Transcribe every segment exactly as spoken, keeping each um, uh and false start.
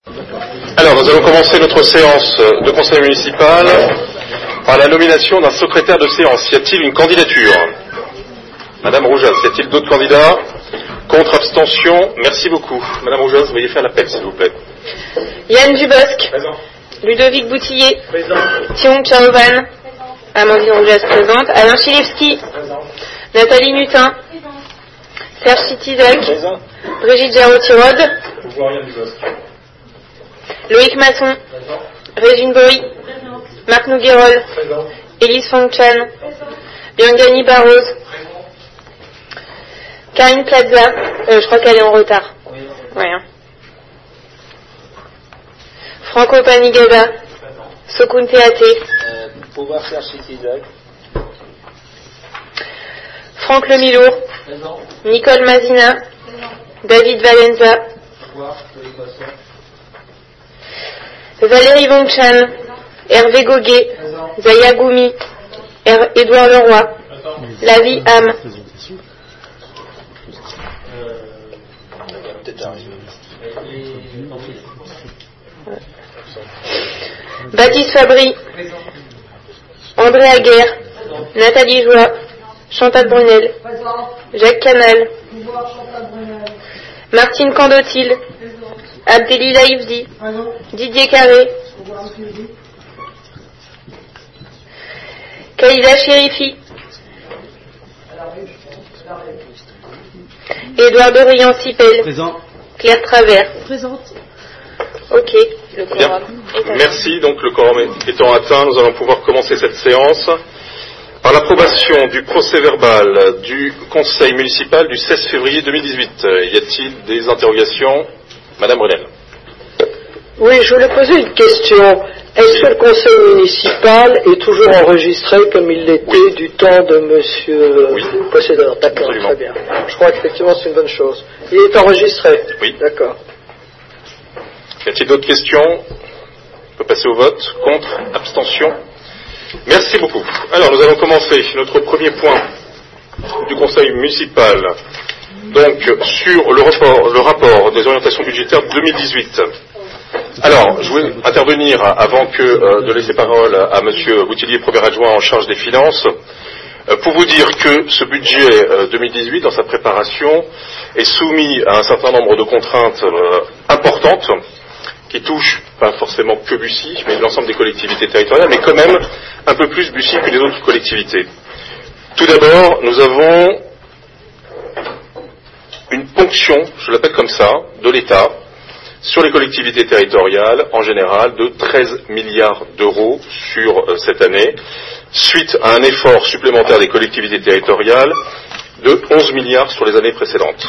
Alors, nous allons commencer notre séance de conseil municipal par la nomination d'un secrétaire de séance. Y a-t-il une candidature? Madame Roujas, y a-t-il d'autres candidats? Contre, abstention, merci beaucoup. Madame Roujas, veuillez faire l'appel, s'il vous plaît. Yann Dubosc. Présent. Ludovic Boutillier. Présent. Thion Chaovan. Amandine Roujas présente. Alain Chilevski. Présent. Nathalie Nutin. Serge Chitizac. Présent. Brigitte Jarot-Tirode. Pouvoir Yann Dubosc. Loïc Masson. Présent. Régine Bory. Marc Nouguerol. Présent. Élise Fongchan. Biangani Barros. Karine Plaza. Euh, je crois qu'elle est en retard. Oui. Ouais. Hein. Franco Panigada. Sokun Teate. Euh, pouvoir faire Chitizac. Franck Lemilour. Présent. Nicole Mazina. David Valenza. Pouvoir Loïc Masson. Valérie Vongchan. Hervé Goguet. Présent. Zaya Goumi. Er- Édouard Leroy. Présent. Lavie Ham. Euh, peut-être arriver. Baptiste Fabry. Présent. André Aguerre. Nathalie Joie. Chantal Brunel. Présent. Jacques Canal. Pouvoir Chantal Brunel. Martine Candotil. Abdelila Ifdi. Présent. Didier Carré. Pouvoir Sylvie. Kaïda Chérifi. Elle arrive. Elle arrive. Édouard Dorian-Sipel. Présent. Claire Travers. Présente. Ok, le Bien. quorum est atteint. Merci. Donc, le quorum étant atteint, nous allons pouvoir commencer cette séance par l'approbation du procès-verbal du conseil municipal du seize février deux mille dix-huit. Y a-t-il des interrogations? Madame Brunel. Oui, je voulais poser une question. Est-ce que le conseil municipal est toujours enregistré comme il l'était Oui. du temps de monsieur Oui. le possédeur? D'accord, Absolument. très bien. Je crois qu'effectivement c'est une bonne chose. Il est enregistré? Oui. D'accord. Y a-t-il d'autres questions? On peut passer au vote. Contre? Abstention? Merci beaucoup. Alors, nous allons commencer notre premier point du conseil municipal. Donc, sur le rapport, le rapport des orientations budgétaires deux mille dix-huit. Alors, je voulais intervenir avant que euh, de laisser parole à monsieur Boutillier, premier adjoint en charge des finances, euh, pour vous dire que ce budget euh, deux mille dix-huit, dans sa préparation, est soumis à un certain nombre de contraintes euh, importantes, qui touchent pas forcément que Bussy, mais l'ensemble des collectivités territoriales, mais quand même un peu plus Bussy que les autres collectivités. Tout d'abord, nous avons une ponction, je l'appelle comme ça, de l'État, sur les collectivités territoriales, en général, de treize milliards d'euros sur euh, cette année, suite à un effort supplémentaire des collectivités territoriales de onze milliards sur les années précédentes.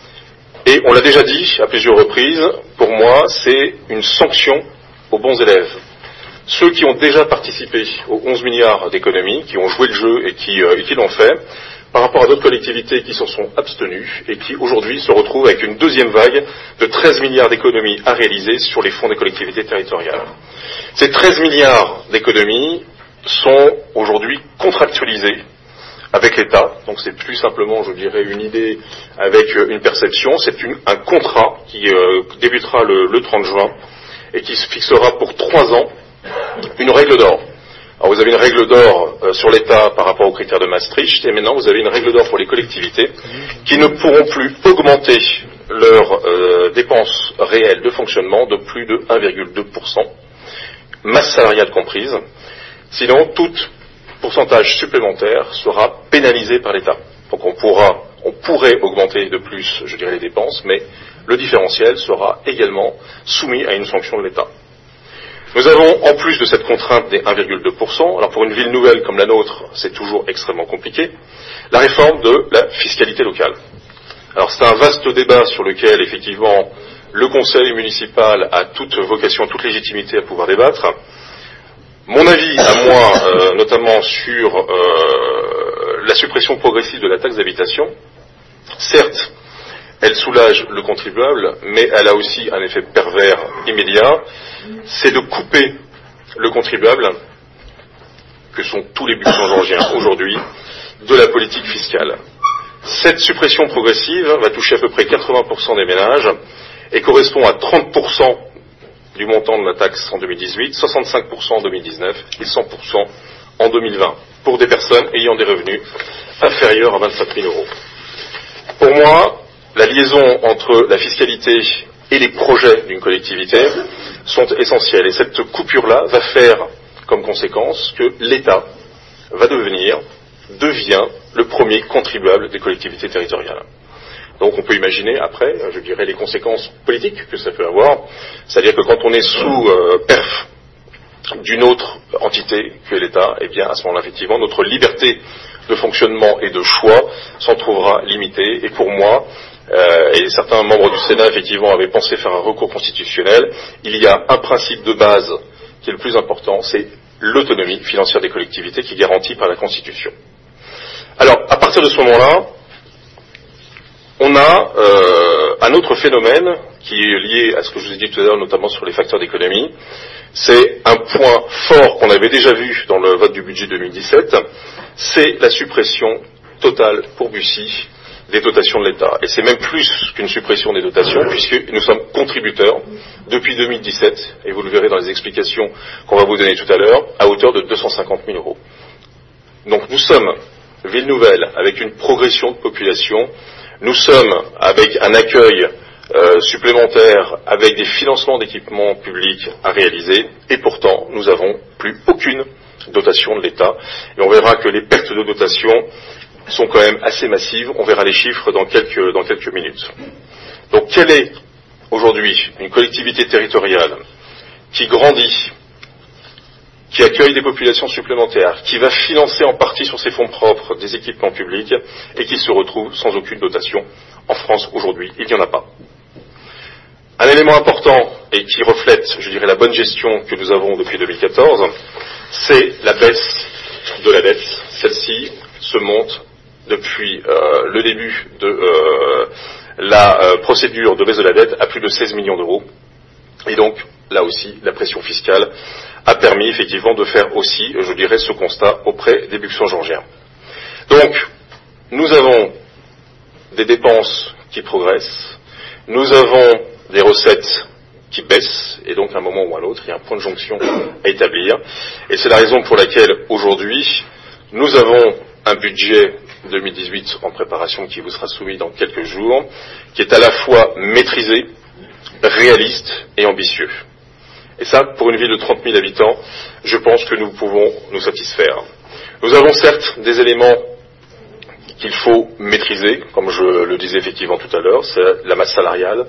Et on l'a déjà dit à plusieurs reprises, pour moi, c'est une sanction aux bons élèves. Ceux qui ont déjà participé aux onze milliards d'économies, qui ont joué le jeu et qui, euh, et qui l'ont fait, par rapport à d'autres collectivités qui s'en sont abstenues et qui aujourd'hui se retrouvent avec une deuxième vague de treize milliards d'économies à réaliser sur les fonds des collectivités territoriales. Ces treize milliards d'économies sont aujourd'hui contractualisés avec l'État, donc c'est plus simplement, je dirais, une idée avec une perception, c'est une, un contrat qui euh, débutera le, le trente juin et qui se fixera pour trois ans une règle d'or. Alors vous avez une règle d'or euh, sur l'État par rapport aux critères de Maastricht, et maintenant vous avez une règle d'or pour les collectivités qui ne pourront plus augmenter leurs euh, dépenses réelles de fonctionnement de plus de un virgule deux pour cent, masse salariale comprise, sinon tout pourcentage supplémentaire sera pénalisé par l'État. Donc on pourra, on pourrait augmenter de plus, je dirais, les dépenses, mais le différentiel sera également soumis à une sanction de l'État. Nous avons, en plus de cette contrainte des un virgule deux pour cent, alors pour une ville nouvelle comme la nôtre, c'est toujours extrêmement compliqué, la réforme de la fiscalité locale. Alors c'est un vaste débat sur lequel, effectivement, le conseil municipal a toute vocation, toute légitimité à pouvoir débattre. Mon avis, à moi, euh, notamment sur euh, la suppression progressive de la taxe d'habitation, certes, elle soulage le contribuable, mais elle a aussi un effet pervers immédiat, c'est de couper le contribuable, que sont tous les luxembourgeois aujourd'hui, de la politique fiscale. Cette suppression progressive va toucher à peu près quatre-vingts pour cent des ménages et correspond à trente pour cent du montant de la taxe en deux mille dix-huit, soixante-cinq pour cent en deux mille dix-neuf et cent pour cent en deux mille vingt, pour des personnes ayant des revenus inférieurs à vingt-cinq mille euros. Pour moi, la liaison entre la fiscalité et les projets d'une collectivité sont essentiels. Et cette coupure-là va faire comme conséquence que l'État va devenir, devient le premier contribuable des collectivités territoriales. Donc on peut imaginer après, je dirais, les conséquences politiques que ça peut avoir. C'est-à-dire que quand on est sous euh, perf d'une autre entité que l'État, eh bien à ce moment-là, effectivement, notre liberté de fonctionnement et de choix s'en trouvera limitée. Et pour moi, euh, et certains membres du Sénat, effectivement, avaient pensé faire un recours constitutionnel, il y a un principe de base qui est le plus important, c'est l'autonomie financière des collectivités qui est garantie par la Constitution. Alors, à partir de ce moment-là, on a euh, un autre phénomène qui est lié à ce que je vous ai dit tout à l'heure, notamment sur les facteurs d'économie. C'est un point fort qu'on avait déjà vu dans le vote du budget deux mille dix-sept, c'est la suppression totale pour Bussy des dotations de l'État. Et c'est même plus qu'une suppression des dotations, puisque nous sommes contributeurs depuis deux mille dix-sept, et vous le verrez dans les explications qu'on va vous donner tout à l'heure, à hauteur de deux cent cinquante mille euros. Donc nous sommes ville nouvelle avec une progression de population, nous sommes avec un accueil euh, supplémentaire, avec des financements d'équipements publics à réaliser, et pourtant nous n'avons plus aucune dotation de l'État. Et on verra que les pertes de dotation sont quand même assez massives, on verra les chiffres dans quelques, dans quelques minutes. Donc quelle est aujourd'hui une collectivité territoriale qui grandit, qui accueille des populations supplémentaires, qui va financer en partie sur ses fonds propres des équipements publics et qui se retrouve sans aucune dotation? En France aujourd'hui, il n'y en a pas. Un élément important et qui reflète, je dirais, la bonne gestion que nous avons depuis deux mille quatorze, c'est la baisse de la dette. Celle-ci se monte depuis euh, le début de euh, la euh, procédure de baisse de la dette à plus de seize millions d'euros. Et donc, là aussi, la pression fiscale a permis effectivement de faire aussi, je dirais, ce constat auprès des luxembourgeois. Donc, nous avons des dépenses qui progressent, nous avons des recettes qui baissent, et donc à un moment ou à l'autre, il y a un point de jonction à établir. Et c'est la raison pour laquelle, aujourd'hui, nous avons un budget deux mille dix-huit en préparation qui vous sera soumis dans quelques jours, qui est à la fois maîtrisé, réaliste et ambitieux. Et ça, pour une ville de trente mille habitants, je pense que nous pouvons nous satisfaire. Nous avons certes des éléments qu'il faut maîtriser, comme je le disais effectivement tout à l'heure, c'est la masse salariale,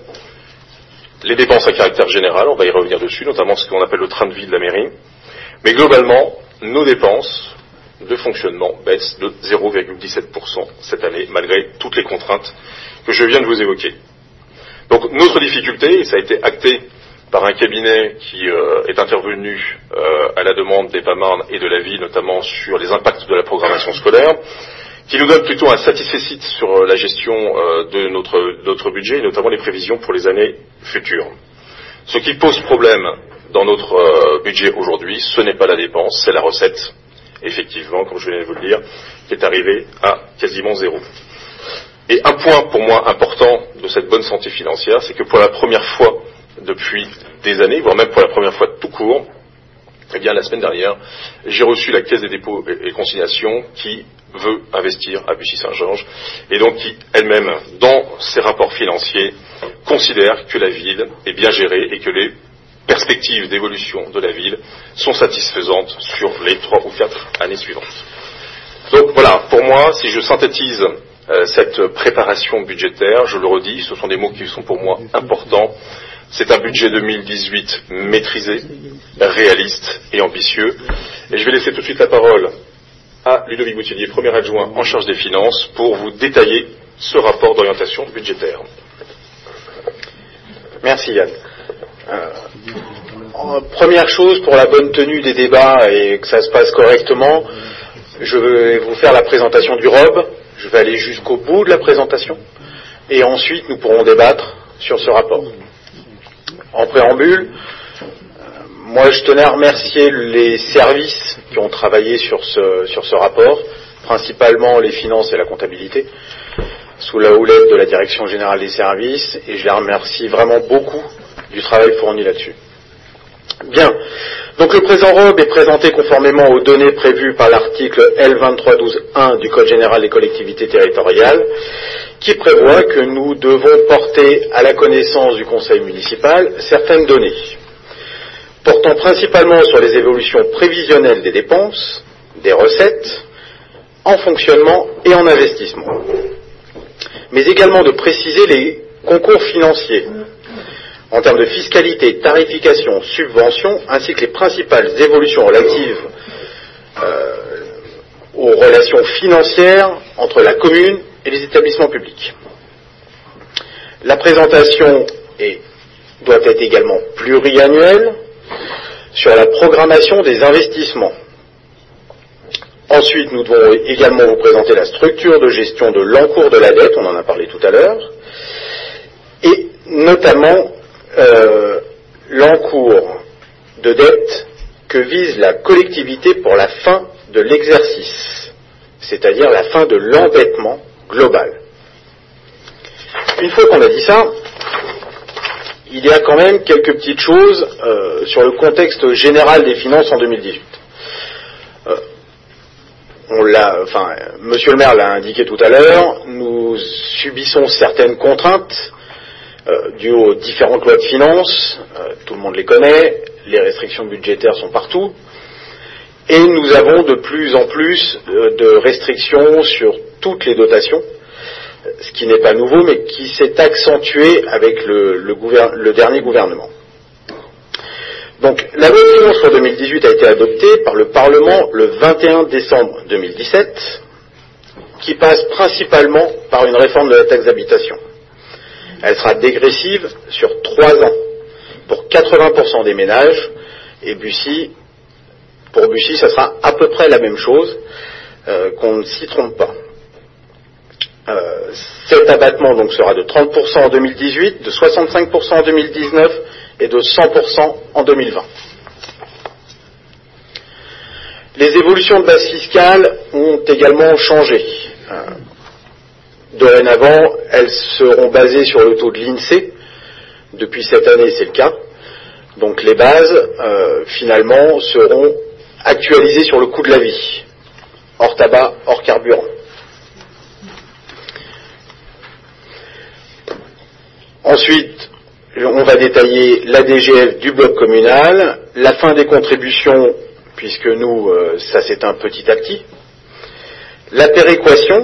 les dépenses à caractère général, on va y revenir dessus, notamment ce qu'on appelle le train de vie de la mairie. Mais globalement, nos dépenses de fonctionnement baissent de zéro virgule dix-sept pour cent cette année, malgré toutes les contraintes que je viens de vous évoquer. Donc notre difficulté, et ça a été acté par un cabinet qui euh, est intervenu euh, à la demande des P A M et de la ville, notamment sur les impacts de la programmation scolaire, qui nous donne plutôt un satisfecit sur la gestion euh, de notre, notre budget, et notamment les prévisions pour les années futures. Ce qui pose problème dans notre euh, budget aujourd'hui, ce n'est pas la dépense, c'est la recette, effectivement, comme je viens de vous le dire, qui est arrivée à quasiment zéro. Et un point pour moi important de cette bonne santé financière, c'est que pour la première fois depuis des années, voire même pour la première fois tout court, eh bien la semaine dernière, j'ai reçu la Caisse des dépôts et consignations qui veut investir à Bussy-Saint-Georges et donc qui elle-même, dans ses rapports financiers, considère que la ville est bien gérée et que les perspectives d'évolution de la ville sont satisfaisantes sur les trois ou quatre années suivantes. Donc voilà, pour moi, si je synthétise euh, cette préparation budgétaire, je le redis, ce sont des mots qui sont pour moi importants. C'est un budget deux mille dix-huit maîtrisé, réaliste et ambitieux. Et je vais laisser tout de suite la parole à Ludovic Boutillier, premier adjoint en charge des finances, pour vous détailler ce rapport d'orientation budgétaire. Merci Yann. Euh, première chose, pour la bonne tenue des débats et que ça se passe correctement, je vais vous faire la présentation du R O B. Je vais aller jusqu'au bout de la présentation et ensuite nous pourrons débattre sur ce rapport. En préambule, moi je tenais à remercier les services qui ont travaillé sur ce, sur ce rapport, principalement les finances et la comptabilité, sous la houlette de la Direction Générale des Services, et je les remercie vraiment beaucoup du travail fourni là-dessus. Bien. Donc le présent R O B est présenté conformément aux données prévues par l'article L vingt-trois douze un du Code général des collectivités territoriales, qui prévoit que nous devons porter à la connaissance du Conseil municipal certaines données, portant principalement sur les évolutions prévisionnelles des dépenses, des recettes, en fonctionnement et en investissement, mais également de préciser les concours financiers en termes de fiscalité, tarification, subvention, ainsi que les principales évolutions relatives euh, aux relations financières entre la commune et les établissements publics. La présentation est, doit être également pluriannuelle sur la programmation des investissements. Ensuite, nous devons également vous présenter la structure de gestion de l'encours de la dette, on en a parlé tout à l'heure, et notamment Euh, l'encours de dette que vise la collectivité pour la fin de l'exercice, c'est-à-dire la fin de l'endettement global. Une fois qu'on a dit ça, il y a quand même quelques petites choses euh, sur le contexte général des finances en deux mille dix-huit. Euh, on l'a, enfin, Monsieur le maire l'a indiqué tout à l'heure, nous subissons certaines contraintes Euh, dû aux différentes lois de finances, euh, tout le monde les connaît, les restrictions budgétaires sont partout, et nous avons de plus en plus euh, de restrictions sur toutes les dotations, ce qui n'est pas nouveau, mais qui s'est accentué avec le, le, gouver- le dernier gouvernement. Donc, la loi de finances pour deux mille dix-huit a été adoptée par le Parlement le vingt et un décembre deux mille dix-sept, qui passe principalement par une réforme de la taxe d'habitation. Elle sera dégressive sur trois ans pour quatre-vingts pour cent des ménages, et Bussy, pour Bussy, ça sera à peu près la même chose, euh, qu'on ne s'y trompe pas. Euh, cet abattement donc sera de trente pour cent en deux mille dix-huit, de soixante-cinq pour cent en deux mille dix-neuf et de cent pour cent en deux mille vingt. Les évolutions de base fiscale ont également changé. Euh, Dorénavant, elles seront basées sur le taux de l'INSEE. Depuis cette année, c'est le cas. Donc les bases, euh, finalement, seront actualisées sur le coût de la vie, hors tabac, hors carburant. Ensuite, on va détailler la D G F du bloc communal, la fin des contributions, puisque nous, euh, ça s'éteint petit à petit, la péréquation,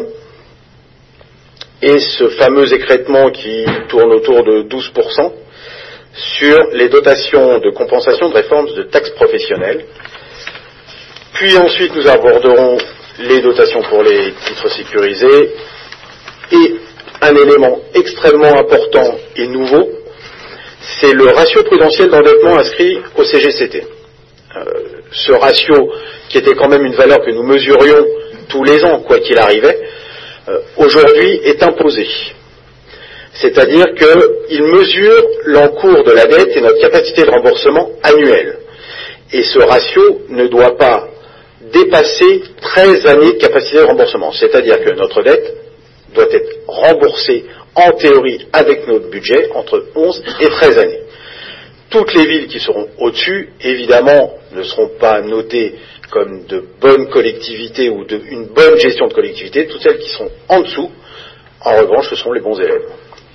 et ce fameux écrêtement qui tourne autour de douze pour cent sur les dotations de compensation de réformes de taxes professionnelles. Puis ensuite, nous aborderons les dotations pour les titres sécurisés et un élément extrêmement important et nouveau, c'est le ratio prudentiel d'endettement inscrit au C G C T. Euh, ce ratio, qui était quand même une valeur que nous mesurions tous les ans, quoi qu'il arrivait, Euh, aujourd'hui est imposé. C'est-à-dire qu'il mesure l'encours de la dette et notre capacité de remboursement annuelle. Et ce ratio ne doit pas dépasser treize années de capacité de remboursement. C'est-à-dire que notre dette doit être remboursée en théorie avec notre budget entre onze et treize années. Toutes les villes qui seront au-dessus, évidemment, ne seront pas notées comme de bonnes collectivités ou de, une bonne gestion de collectivité. Toutes celles qui sont en dessous, en revanche, ce seront les bons élèves.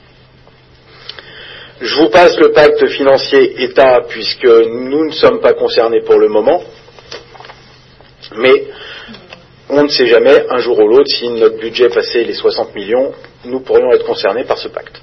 Je vous passe le pacte financier État, puisque nous ne sommes pas concernés pour le moment, mais on ne sait jamais, un jour ou l'autre, si notre budget passait les soixante millions, nous pourrions être concernés par ce pacte.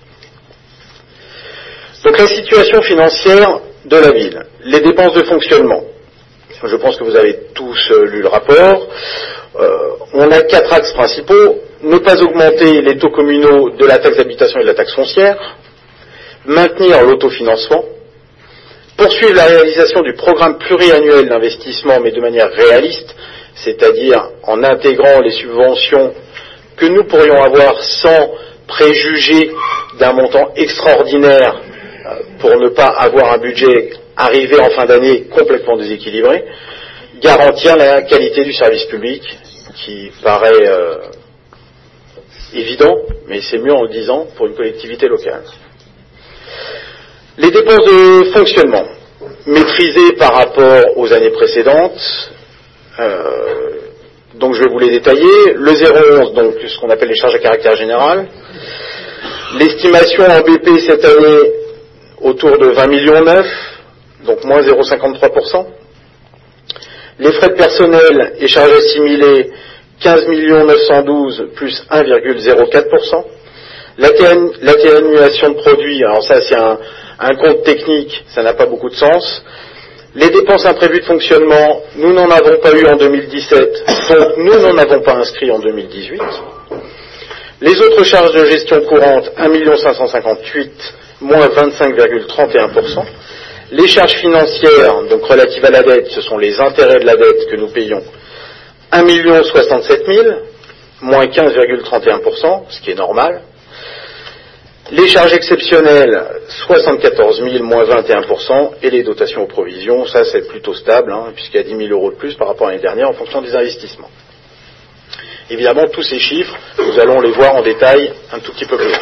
Donc la situation financière de la ville, les dépenses de fonctionnement. Je pense que vous avez tous euh, lu le rapport. Euh, on a quatre axes principaux. Ne pas augmenter les taux communaux de la taxe d'habitation et de la taxe foncière. Maintenir l'autofinancement. Poursuivre la réalisation du programme pluriannuel d'investissement, mais de manière réaliste, c'est-à-dire en intégrant les subventions que nous pourrions avoir sans préjuger d'un montant extraordinaire pour ne pas avoir un budget arrivé en fin d'année complètement déséquilibré, garantir la qualité du service public, qui paraît euh, évident, mais c'est mieux en le disant pour une collectivité locale. Les dépenses de fonctionnement. maîtrisé par rapport aux années précédentes. Euh, donc je vais vous les détailler. Le zéro onze, donc ce qu'on appelle les charges à caractère général. L'estimation en B P cette année autour de vingt millions neuf, donc moins zéro virgule cinquante-trois pour cent. Les frais de personnel et charges assimilées, quinze millions neuf cent douze plus un virgule zéro quatre pour cent. L'atténuation de produits, alors ça c'est un, un compte technique, ça n'a pas beaucoup de sens. Les dépenses imprévues de fonctionnement, nous n'en avons pas eu en deux mille dix-sept, donc nous n'en avons pas inscrit en deux mille dix-huit. Les autres charges de gestion courante, un million cinq cent cinquante-huit, moins vingt-cinq virgule trente et un pour cent. Les charges financières, donc relatives à la dette, ce sont les intérêts de la dette que nous payons, un million soixante-sept mille, moins quinze virgule trente et un pour cent, ce qui est normal. Les charges exceptionnelles, soixante-quatorze mille, moins vingt et un pour cent, et les dotations aux provisions, ça c'est plutôt stable, hein, puisqu'il y a dix mille euros de plus par rapport à l'année dernière en fonction des investissements. Évidemment, tous ces chiffres, nous allons les voir en détail un tout petit peu plus loin.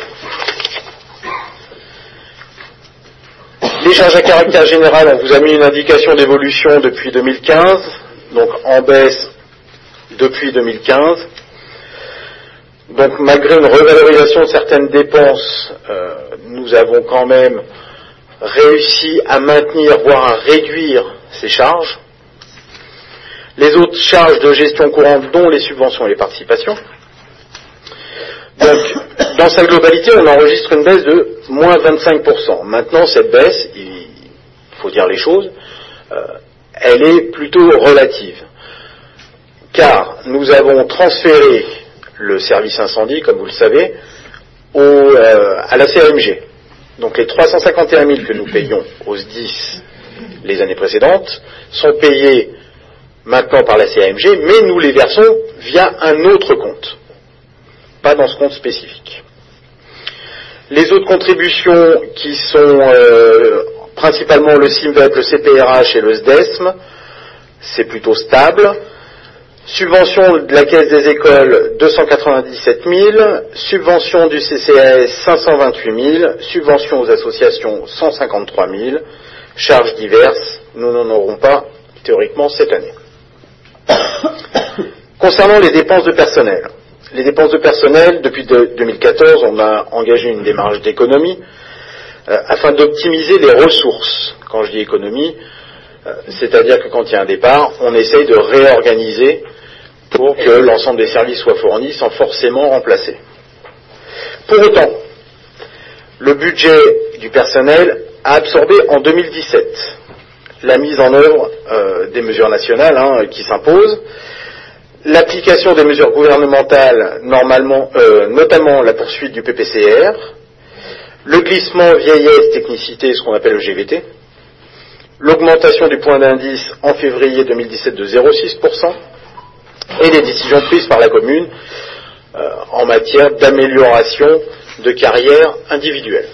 Les charges à caractère général, on vous a mis une indication d'évolution depuis deux mille quinze, donc en baisse depuis deux mille quinze. Donc malgré une revalorisation de certaines dépenses, euh, nous avons quand même réussi à maintenir, voire à réduire ces charges. Les autres charges de gestion courante, dont les subventions et les participations. Donc, dans sa globalité, on enregistre une baisse de moins vingt-cinq pour cent. Maintenant, cette baisse, il faut dire les choses, euh, elle est plutôt relative. Car nous avons transféré le service incendie, comme vous le savez, au, euh, à la C A M G. Donc les trois cent cinquante et un mille que nous payions aux S D I S les années précédentes sont payés maintenant par la C A M G, mais nous les versons via un autre compte, pas dans ce compte spécifique. Les autres contributions qui sont euh, principalement le C I M V E P, le C P R H et le S D E S M, c'est plutôt stable. Subvention de la Caisse des écoles, deux cent quatre-vingt-dix-sept mille. Subvention du C C A S, cinq cent vingt-huit mille. Subvention aux associations, cent cinquante-trois mille. Charges diverses, nous n'en aurons pas théoriquement cette année. Concernant les dépenses de personnel. Les dépenses de personnel, depuis deux mille quatorze, on a engagé une démarche d'économie euh, afin d'optimiser les ressources. Quand je dis économie, euh, c'est-à-dire que quand il y a un départ, on essaye de réorganiser pour que l'ensemble des services soient fournis sans forcément remplacer. Pour autant, le budget du personnel a absorbé en deux mille dix-sept la mise en œuvre euh, des mesures nationales hein, qui s'imposent, l'application des mesures gouvernementales, normalement, euh, notamment la poursuite du P P C R, le glissement vieillesse technicité, ce qu'on appelle le G V T, l'augmentation du point d'indice en février deux mille dix-sept de zéro virgule six pour cent, et les décisions prises par la commune euh, en matière d'amélioration de carrière individuelle.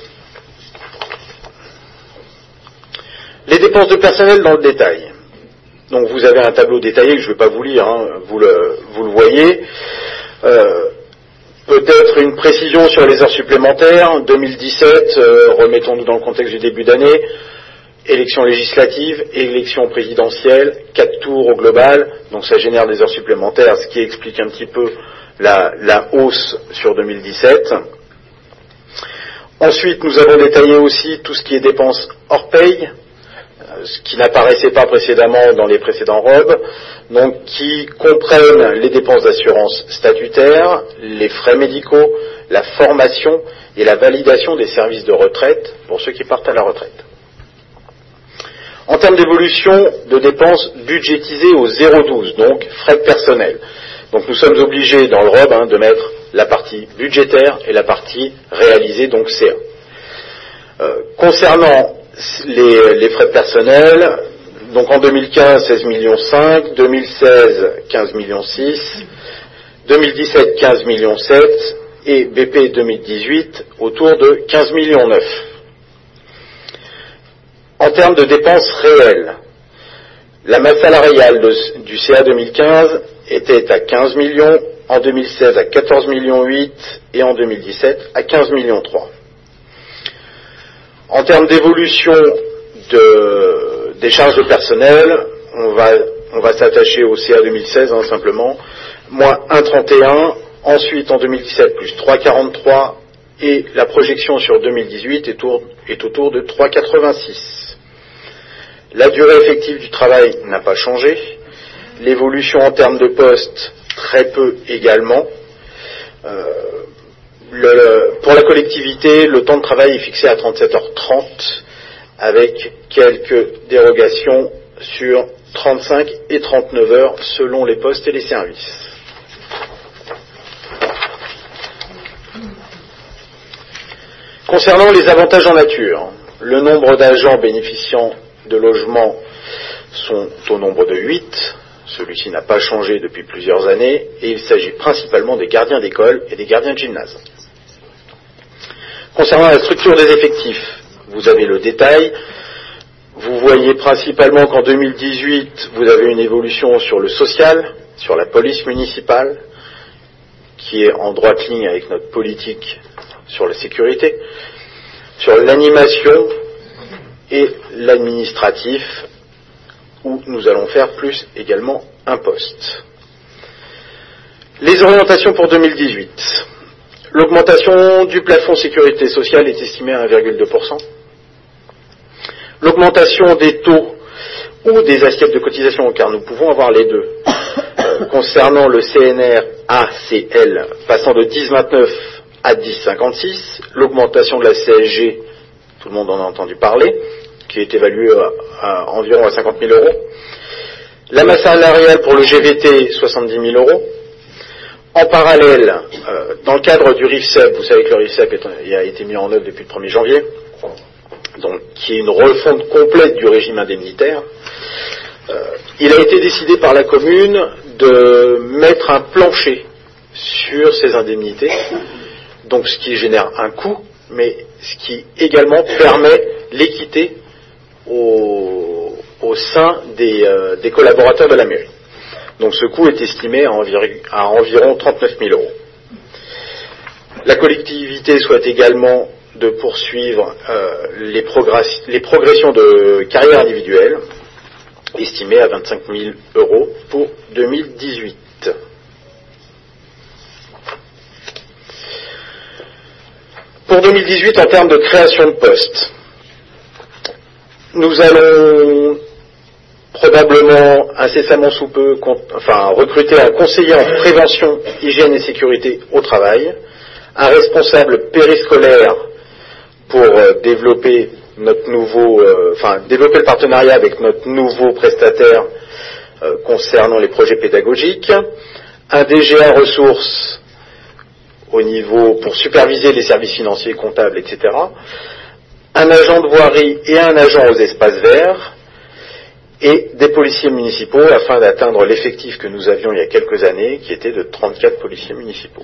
Les dépenses de personnel dans le détail. Donc vous avez un tableau détaillé que je ne vais pas vous lire, hein, vous, le, vous le voyez. Euh, Peut-être une précision sur les heures supplémentaires. deux mille dix-sept, euh, remettons-nous dans le contexte du début d'année, élections législatives, élections présidentielles, quatre tours au global, donc ça génère des heures supplémentaires, ce qui explique un petit peu la, la hausse sur deux mille dix-sept. Ensuite, nous avons détaillé aussi tout ce qui est dépenses hors paye, ce qui n'apparaissait pas précédemment dans les précédents R O B, donc qui comprennent les dépenses d'assurance statutaire, les frais médicaux, la formation et la validation des services de retraite pour ceux qui partent à la retraite. En termes d'évolution de dépenses budgétisées au zéro virgule douze, donc frais de personnel. Donc nous sommes obligés dans le R O B hein, de mettre la partie budgétaire et la partie réalisée, donc C A. Euh, concernant les, les frais de personnel, donc en deux mille quinze, seize virgule cinq millions, deux mille seize, quinze virgule six millions, deux mille dix-sept, quinze virgule sept millions, et B P deux mille dix-huit autour de quinze virgule neuf millions. En termes de dépenses réelles, la masse salariale de, du C A deux mille quinze était à quinze millions, en deux mille seize à quatorze virgule huit millions et en deux mille dix-sept à quinze virgule trois millions. En termes d'évolution de, des charges de personnel, on va, on va s'attacher au C A deux mille seize, hein, simplement, moins un virgule trente et un, ensuite en deux mille dix-sept plus trois virgule quarante-trois, et la projection sur deux mille dix-huit est, tour, est autour de trois virgule quatre-vingt-six. La durée effective du travail n'a pas changé, l'évolution en termes de postes, très peu également. Euh, le, pour la collectivité, le temps de travail est fixé à trente-sept heures trente, avec quelques dérogations sur trente-cinq et trente-neuf heures selon les postes et les services. Concernant les avantages en nature, le nombre d'agents bénéficiant de logements sont au nombre de huit. Celui-ci n'a pas changé depuis plusieurs années et il s'agit principalement des gardiens d'école et des gardiens de gymnase. Concernant la structure des effectifs, vous avez le détail. Vous voyez principalement qu'en deux mille dix-huit, vous avez une évolution sur le social, sur la police municipale, qui est en droite ligne avec notre politique sur la sécurité, sur l'animation et l'administratif, où nous allons faire plus également un poste. Les orientations pour deux mille dix-huit. L'augmentation du plafond sécurité sociale est estimée à un virgule deux pour cent. L'augmentation des taux ou des assiettes de cotisation, car nous pouvons avoir les deux, euh, concernant le C N R A C L passant de dix virgule vingt-neuf à dix virgule cinquante-six, l'augmentation de la C S G, tout le monde en a entendu parler, qui est évaluée à, à environ à cinquante mille euros, la masse salariale pour le G V T, soixante-dix mille euros. En parallèle, euh, dans le cadre du R I F S E P, vous savez que le R I F S E P est, a été mis en œuvre depuis le premier janvier, donc qui est une refonte complète du régime indemnitaire, euh, il a été décidé par la commune de mettre un plancher sur ces indemnités, donc ce qui génère un coût, mais ce qui également permet l'équité au, au sein des, euh, des collaborateurs de la mairie. Donc ce coût est estimé à environ, à environ trente-neuf mille euros. La collectivité souhaite également de poursuivre euh, les, progress- les progressions de carrière individuelle, estimées à vingt-cinq mille euros pour deux mille dix-huit. Pour deux mille dix-huit, en termes de création de postes, nous allons probablement incessamment sous peu enfin, recruter un conseiller en prévention, hygiène et sécurité au travail, un responsable périscolaire pour euh, développer notre nouveau, euh, enfin développer le partenariat avec notre nouveau prestataire euh, concernant les projets pédagogiques, un D G A ressources au niveau pour superviser les services financiers, comptables, et cetera, un agent de voirie et un agent aux espaces verts, et des policiers municipaux afin d'atteindre l'effectif que nous avions il y a quelques années, qui était de trente-quatre policiers municipaux.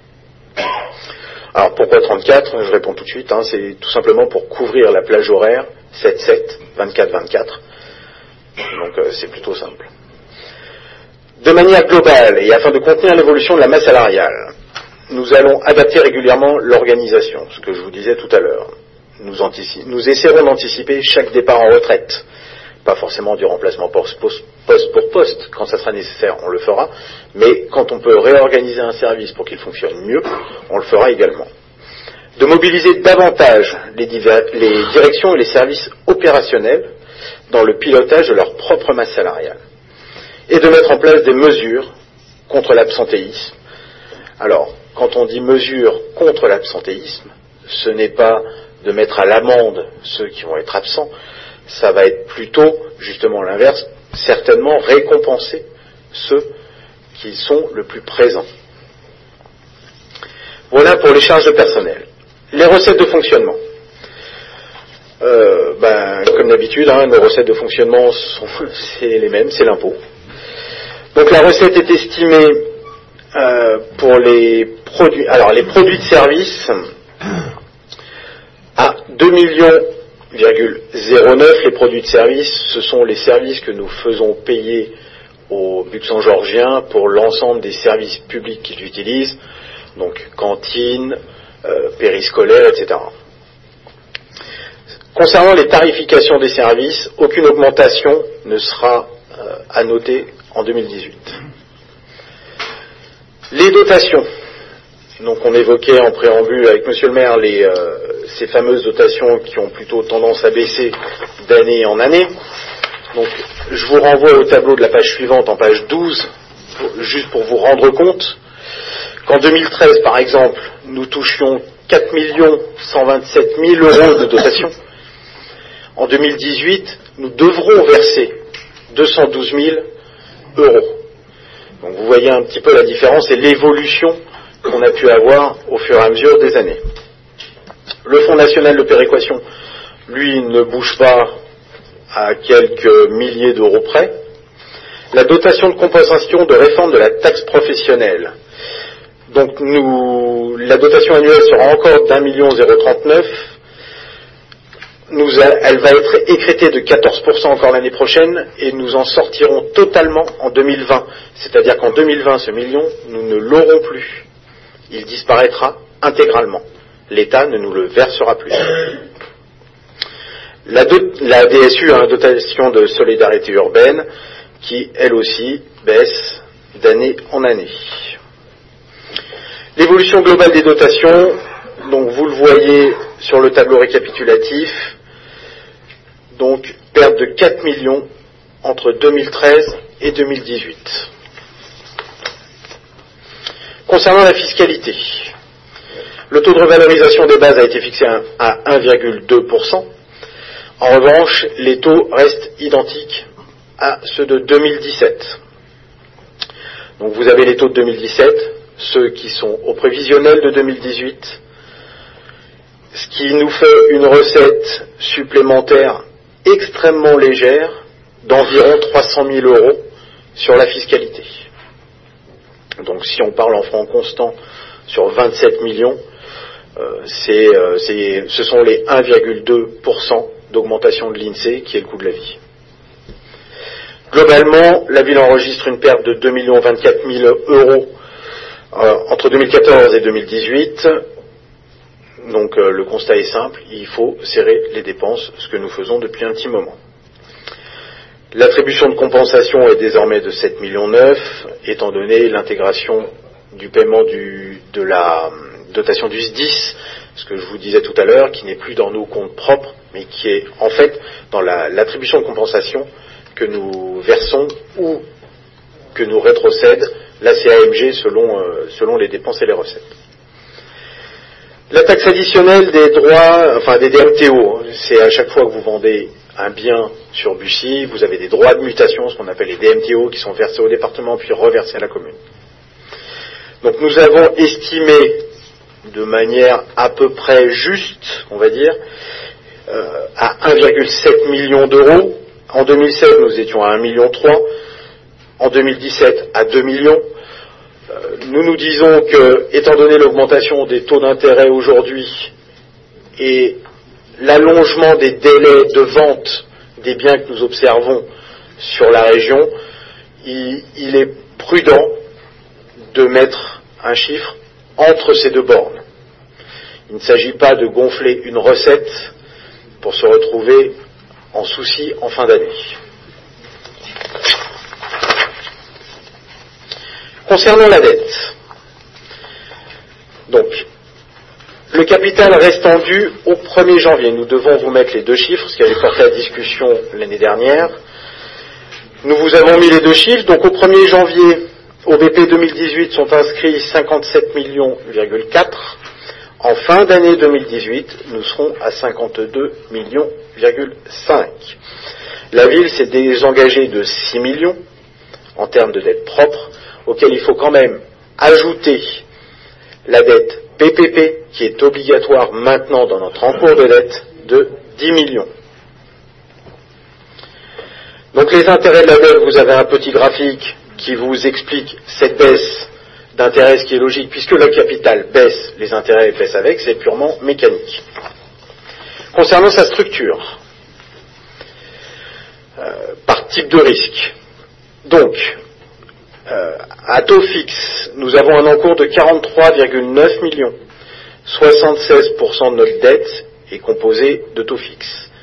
Alors pourquoi trente-quatre? Je réponds tout de suite, hein, c'est tout simplement pour couvrir la plage horaire sept sept, vingt-quatre vingt-quatre, donc euh, c'est plutôt simple. De manière globale, et afin de contenir l'évolution de la masse salariale, nous allons adapter régulièrement l'organisation, ce que je vous disais tout à l'heure. Nous, antici- nous essaierons d'anticiper chaque départ en retraite, pas forcément du remplacement poste, poste, poste pour poste, quand ça sera nécessaire, on le fera, mais quand on peut réorganiser un service pour qu'il fonctionne mieux, on le fera également. De mobiliser davantage les, divers, les directions et les services opérationnels dans le pilotage de leur propre masse salariale, et de mettre en place des mesures contre l'absentéisme. Alors, quand on dit mesures contre l'absentéisme, ce n'est pas de mettre à l'amende ceux qui vont être absents, ça va être plutôt, justement l'inverse, certainement récompenser ceux qui sont le plus présents. Voilà pour les charges de personnel. Les recettes de fonctionnement. Euh, ben, comme d'habitude, hein, nos recettes de fonctionnement sont c'est les mêmes, c'est l'impôt. Donc la recette est estimée euh, pour les produits, alors les produits de service à deux millions virgule zéro neuf. Les produits de service, ce sont les services que nous faisons payer aux luxembourgiens pour l'ensemble des services publics qu'ils utilisent, donc cantine, euh, périscolaire, et cetera. Concernant les tarifications des services, aucune augmentation ne sera euh, à noter en deux mille dix-huit. Les dotations. Donc on évoquait en préambule avec Monsieur le maire les, euh, ces fameuses dotations qui ont plutôt tendance à baisser d'année en année. Donc je vous renvoie au tableau de la page suivante, en page douze, pour, juste pour vous rendre compte qu'en deux mille treize, par exemple, nous touchions quatre millions cent vingt-sept mille euros de dotation. En deux mille dix-huit, nous devrons verser deux cent douze mille euros. Donc vous voyez un petit peu la différence et l'évolution qu'on a pu avoir au fur et à mesure des années. Le Fonds national de péréquation, lui, ne bouge pas à quelques milliers d'euros près. La dotation de compensation de réforme de la taxe professionnelle. Donc nous, la dotation annuelle sera encore d'un million zéro trente-neuf. Nous, elle va être écrétée de quatorze pour cent encore l'année prochaine et nous en sortirons totalement en deux mille vingt. C'est-à-dire qu'en deux mille vingt, ce million, nous ne l'aurons plus. Il disparaîtra intégralement. L'État ne nous le versera plus. La, do- la D S U a une dotation de solidarité urbaine qui, elle aussi, baisse d'année en année. L'évolution globale des dotations, donc vous le voyez sur le tableau récapitulatif, donc perte de quatre millions entre deux mille treize et deux mille dix-huit. Concernant la fiscalité, le taux de revalorisation des bases a été fixé à un virgule deux pour cent. En revanche, les taux restent identiques à ceux de deux mille dix-sept. Donc vous avez les taux de deux mille dix-sept, ceux qui sont au prévisionnel de deux mille dix-huit, ce qui nous fait une recette supplémentaire extrêmement légère d'environ trois cent mille euros sur la fiscalité. Donc si on parle en francs constants sur vingt-sept millions, euh, c'est, euh, c'est, ce sont les un virgule deux pour cent d'augmentation de l'INSEE qui est le coût de la vie. Globalement, la ville enregistre une perte de deux millions vingt-quatre mille euros euh, entre deux mille quatorze et deux mille dix-huit. Donc euh, le constat est simple, il faut serrer les dépenses, ce que nous faisons depuis un petit moment. L'attribution de compensation est désormais de sept virgule neuf millions, étant donné l'intégration du paiement du, de la dotation du S D I S, ce que je vous disais tout à l'heure, qui n'est plus dans nos comptes propres, mais qui est en fait dans la, l'attribution de compensation que nous versons ou que nous rétrocède la C A M G selon, euh, selon les dépenses et les recettes. La taxe additionnelle des droits, enfin des D M T O, c'est à chaque fois que vous vendez un bien sur Bussy, vous avez des droits de mutation, ce qu'on appelle les D M T O, qui sont versés au département puis reversés à la commune. Donc nous avons estimé de manière à peu près juste, on va dire, euh, à un virgule sept million d'euros. En deux mille seize, nous étions à un virgule trois million. En deux mille dix-sept, à deux millions. Euh, nous nous disons que, étant donné l'augmentation des taux d'intérêt aujourd'hui et l'allongement des délais de vente des biens que nous observons sur la région, il, il est prudent de mettre un chiffre entre ces deux bornes. Il ne s'agit pas de gonfler une recette pour se retrouver en souci en fin d'année. Concernant la dette, donc, le capital restant dû au premier janvier, nous devons vous mettre les deux chiffres, ce qui avait porté à discussion l'année dernière. Nous vous avons mis les deux chiffres, donc au premier janvier, au B P deux mille dix-huit sont inscrits cinquante-sept millions virgule quatre. En fin d'année deux mille dix-huit, nous serons à cinquante-deux millions virgule cinq. La ville s'est désengagée de six millions en termes de dette propre, auquel il faut quand même ajouter la dette P P P, qui est obligatoire maintenant dans notre encours de dette, de dix millions. Donc les intérêts de la dette, vous avez un petit graphique qui vous explique cette baisse d'intérêt, ce qui est logique, puisque le capital baisse, les intérêts baissent avec, c'est purement mécanique. Concernant sa structure, euh, par type de risque, donc, Euh, à taux fixe, nous avons un encours de quarante-trois virgule neuf millions. soixante-seize pour cent de notre dette est composée de taux fixe.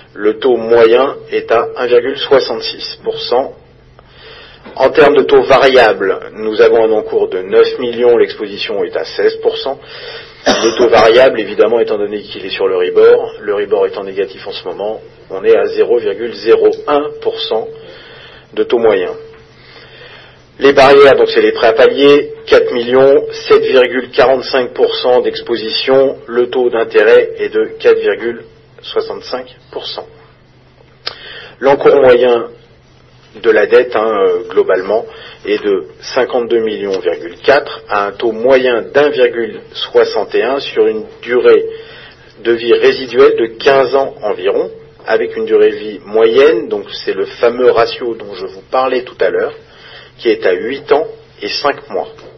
Le taux moyen est à un virgule soixante-six pour cent. En termes de taux variable, nous avons un encours de neuf millions, l'exposition est à seize pour cent. Le taux variable, évidemment, étant donné qu'il est sur le Euribor, le Euribor étant négatif en ce moment, on est à zéro virgule zéro un pour cent de taux moyen. Les barrières, donc c'est les prêts à palier, quatre millions, sept virgule quarante-cinq pour cent d'exposition, le taux d'intérêt est de quatre virgule soixante-cinq pour cent. L'encours moyen de la dette, hein, euh, globalement, est de cinquante-deux millions virgule quatre à un taux moyen d'un virgule soixante et un sur une durée de vie résiduelle de quinze ans environ, avec une durée de vie moyenne, donc c'est le fameux ratio dont je vous parlais tout à l'heure, qui est à huit ans et cinq mois.